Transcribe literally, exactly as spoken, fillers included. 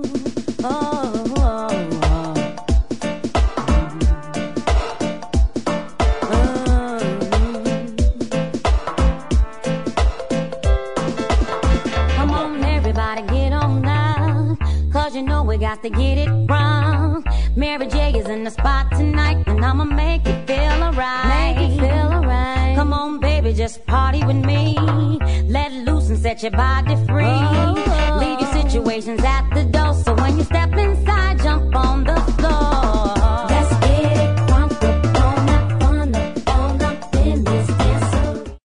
To get it wrong. Mary J is in the spot tonight, and I'ma make you feel alright. Make you feel alright. Come on, baby, just party with me. Let loose and set your body free. Oh, oh. Leave your situations